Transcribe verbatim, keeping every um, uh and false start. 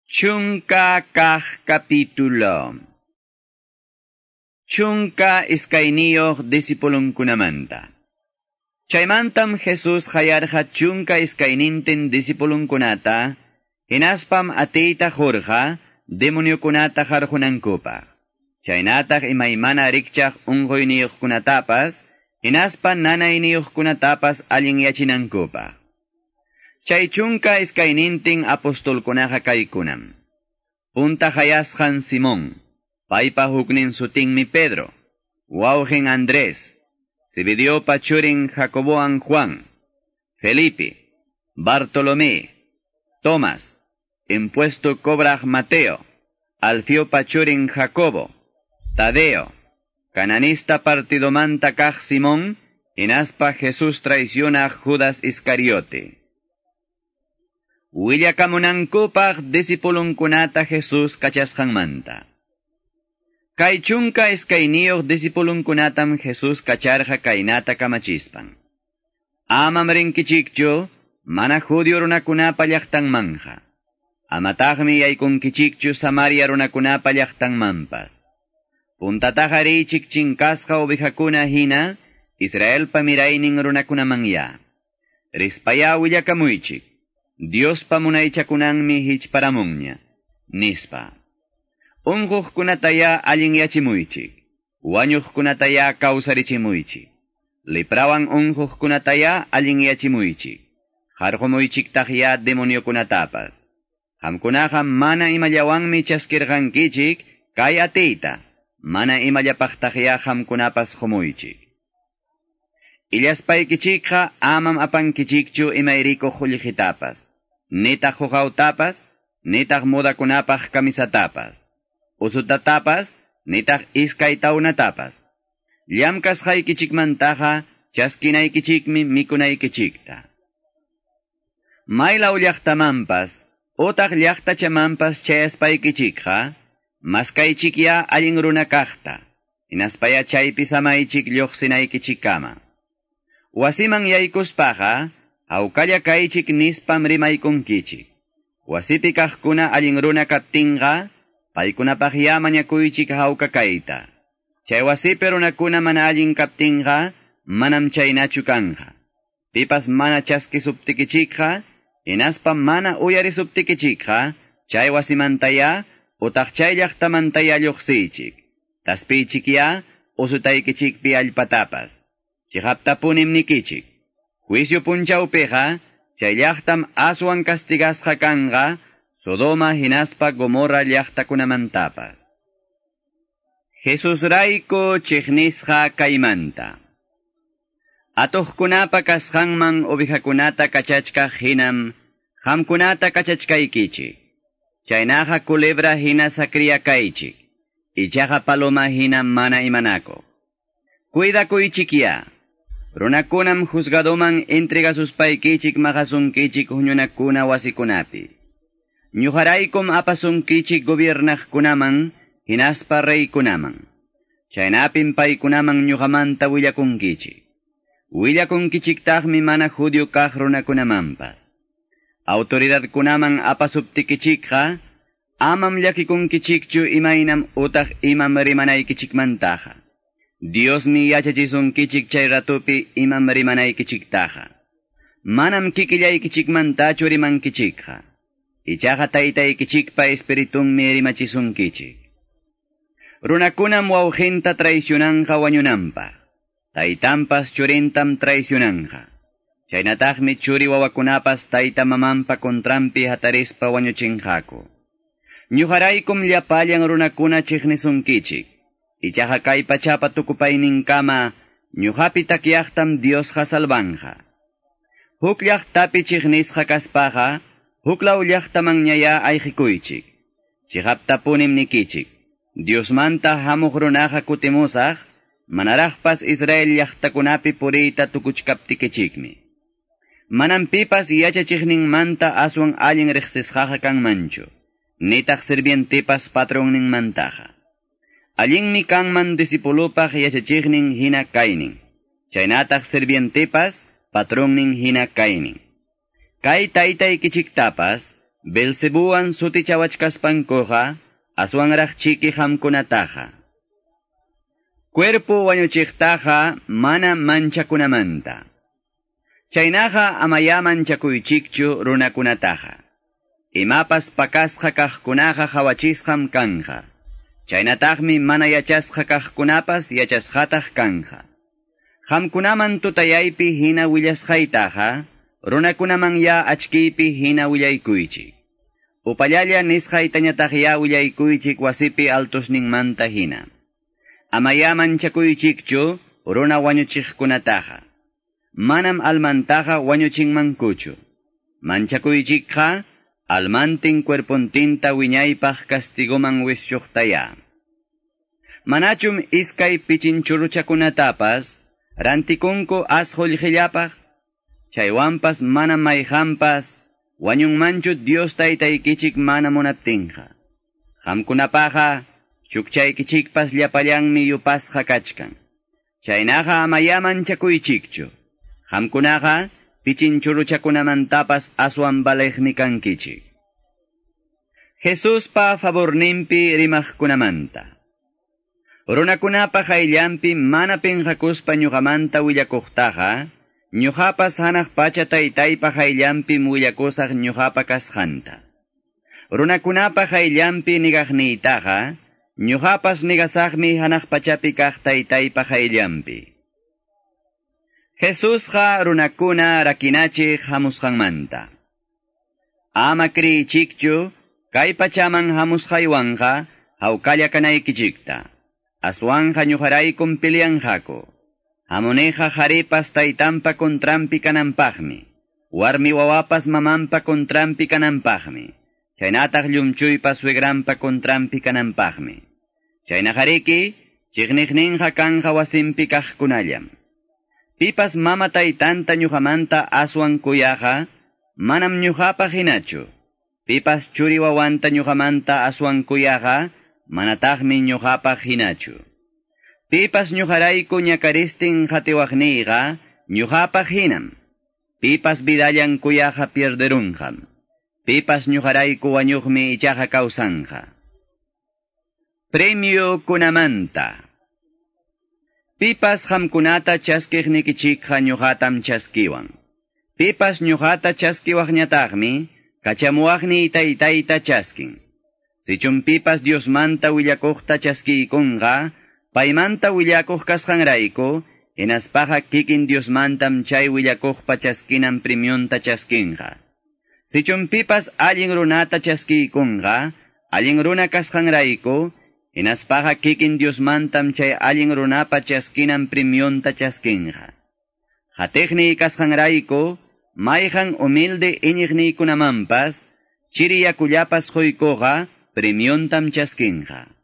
Chunka kah capítulo. Chunka iskayniyuq disipulunkunamanta. Chaymantam Jesus hayarqa chunka iskaynintin disipulunkunata, hinaspam atiyta hurqa, demoniokunata harjunankupaq. Chaynataq imaymana rikchaq unquyniyuqkunatapas, hinaspa nanayniyuqkunatapas allinyachinankupaq. Chay chunka iskaynintin apostolkunaqa kaykunam. Punta hayasqan Simón, paypa huknin sutinmi Pedro, wawqin Andrés, Zebediopa churin Jacoboan Juan, Felipe, Bartolomé, Tomás, impuesto cobraj Mateo, Alfiopa churin Jacobo, Tadeo, cananista partidomanta kaq Simón, hinaspa Jesús traiciona Judas Iscariote. Willakamunankupaq disipulunkunata Jesús kachasqanmanta. Kay chunka iskayniyuq disipulunkunatam Jesús kacharqa kaynata kamachispan. Amam rinkichikchu, mana Judio runakunapa llaqtanmanja. Amataqmi yaykunkichikchu Samaria runakunapa llaqtanmanpas. Puntataqa richiq chinkasqa ovejakuna hina, Israelpa miraynin runakunamanya. Rispaya willakamuychik. Dios pamunaychakunanmi hichparamunña, nispa. Unquqkunataya allinyachimuychik, wañuqkunataya kawsarichimuychik, liprawan unquqkunataya allinyachimuychik, harqumuychiktaqya demoniokunatapas. Hamkunaqa mana imallawanmi chaskirqankichik, kay atiyta, mana imallapaqtaqya hamkunapas qumuychik. Illaspaykichikqa amam apankichikchu imayriko qullqitapas. Nitaq huqawtapas, nitaq modakunapaq kamisatapas, usutatapas, nitaq iskaytawnatapas. Llamkasqaykichikmantaqa chaskinaykichikmi mikunaykichikta. Maylaw llaqtamanpas, utaq llaqtachamanpas chayaspaykichikqa, maskaychikya allin runa kaqta, hinaspaya chaypi samaychik lluqsinaykichikkama. Wasiman yaykuspaqa, hawkalla kaychik nispam rimaykunkichik. Wasipi kaqkuna allin runa kaptinqa, paykunapaqya mañakuychik hawka kayta. Chay wasipi runakuna mana allin kaptinqa, manam chaynachu kanja. Pipas mana chaskisuptikichikqa, hinaspam mana uyarisuptikichikqa, chay wasimantaya, utaq chay llaqtamantaya lluqsichik. Taspichikya, usutaykichikpi allpatapas. Chihaptapunim nikichik. Juicio punchawpeqa, chay llaqtam aswan castigasqa kanga, Sodoma hinaspa Gomorra llaqtakunamantapas. Jesus rayko chiqnisqa kaymanta. Atuqkunapa kasqanman ovejakunata kachachkaq hinam, hamkunata kachachkaykichik. Chaynaqa culebra hina sakriya kaychik, ichaqa paloma hinam mana imanako. Cuidakuychikya. Runakunam juzgadoman entregasuspaykichik maqasunkichik huñunakuna wasikunapi. Ñuqaraykum apasunkichik gobiernaqkunaman, hinaspa reykunaman. Chaynapim paykunaman ñuqamanta willakunkichik. Willakunkichiktaqmi mana Judio kaq runakunamanpas. Autoridadkunaman apasuptikichikqa, amam llakikunkichikchu imaynam utaq imam rimanaykichikmantaqa. Dios mi yachachisunkichik chay ratupi imam rimanaykichiktaqa. Manam kikillaykichikmantachu rimankichikqa. Ichaqa taytaykichikpa espiritunmi rimachisunkichik. Runakunam wawqinta traicionanqa wañunanpaq. Taytampas churintam traicionanqa. Chaynataqmi churi wawakunapas tayta mamanpa kontrampi hatarispa wañuchinqaku. Ñuqaraykum llapallan runakuna chiqnisunkichik. Ichaqa kay pachapa tukupayninkama, ñuqapi takyaqtam Diosqa salvanja. Huk llaqtapi chiqnisqa kaspaqa, huklaw llaqtamanñaya ayqikuychik. Chihaptapunim nikichik. Diosmanta hamuq runaqa kutimusaq, manaraqpas Israel llaqtakunapi puriyta tukuchkaptikichikmi. Manam pipas yachachiqninmanta aswan allin riqsisqaqa kanmanchu, nitaq sirvientipas patronninmantaqa. Allinmi kanman disipulupaq yachachiqnin hina kaynin. Chaynataq sirvientipas patronnin hina kaynin. Kay taytaykichiktapas Belzebuan sutichawachkaspankoja, aswanraj chiki hamkunataja. Cuerpo wañuchiktaja mana manchakunamanta. Chaynaja amaya manchakuychikchu runakunataja. Imapas pakasqa kaqkunaqa hawachishqam kanja. Chaynataqmi mana yachasqa kaqkunapas yachasqataq kanja. Hamkunaman tutayaypi hina willasqaytaqa, runakunaman ya achkiypi hina willaykuychik. Upallalla nisqaytañataq ya willaykuychik wasipi altusninmanta hina. Amaya manchakuychikchu runa wañuchiqkunataqa. Manam almantaqa wañuchinmankuchu. Manchakuychikqa almantin cuerpontinta wiñaypaq castigoman wischuqtaya. Manachum iskay pichinchuruchakunatapas rantikunku asqullqillapaq, chaywanpas mana mayqanpas wañunmanchu Dios taytaykichik mana munaptinqa. Qamkunapaqa chukchaykichikpas llapallanmi yupasqa kachkan. Chaynaqa amaya manchakuychikchu. Qamkunaqa pichinchuruchakunamantapas aswan baleqmi kankichik. Jesuspa favorninpi rimaqkunamanta. Runakunapa qayllanpi mana pinqakuspa ñuqamanta willakuqtaqa, ñuqapas hanaq pacha taytaypa qayllanpi willakusaq ñuqapa kasqanta. Runakunapa qayllanpi nigaqniytaqa, ñuqapas nigasaqmi hanaq pachapi kaq taytaypa qayllanpi. Jesusqa runakuna rakinachiq hamusqanmanta. Ama kriyichikchu, kay pachaman hamusqaywanqa hawkalla kanaykichikta. Aswanja ñuqaraykum pilianqaku. Hamuneqa qharipas taytanpa kontrampi kananpaqmi. Warmi wawapas mamanpa kontrampi kananpaqmi. Chaynataq llumchuypa suegranpa kontrampi kananpaqmi. Chayna qariki, chiqniqninqa kanja wasimpi kaqkunallam. Pipas mama taytanta ñuqamanta aswan kuyaqa, manam ñuqapa hinachu. Pipas churi wawanta ñuqamanta aswan kuyaqa, manataqmi ñuqapa hinachu. Pipas ñuqarayku ñakaristin qhatiwaqniyqa, ñuqapa hinam. Pipas vidallan kuyaqa pierderunqam. Pipas ñuqarayku wañuqmi ichaqa kawsanqa. Premio kunamanta. Pipas hamkunata chaskiqnikichikqa ñuqatam chaskiwan. Pipas ñuqata chaskiwaqñataqmi, kachamuwaqni taytayta chaskin. Sichun pipas Diosmanta willakuqta chaskiykunqa, paymanta willakuq kasqanrayku, hinaspaqa kikin Diosmantam chay willakuqpa chaskinan premionta chaskinqa. Sichun pipas allin runata chaskiykunqa, allin runa kasqanrayku, hinaspaqa kikin Diosmantam chay allin runapa chaskinan premionta chaskinqa. Qhatiqniy kasqanrayku, mayqan humilde iñiqniykunamanpas, chiriyakullapas quykuqa premiontam chaskinqa.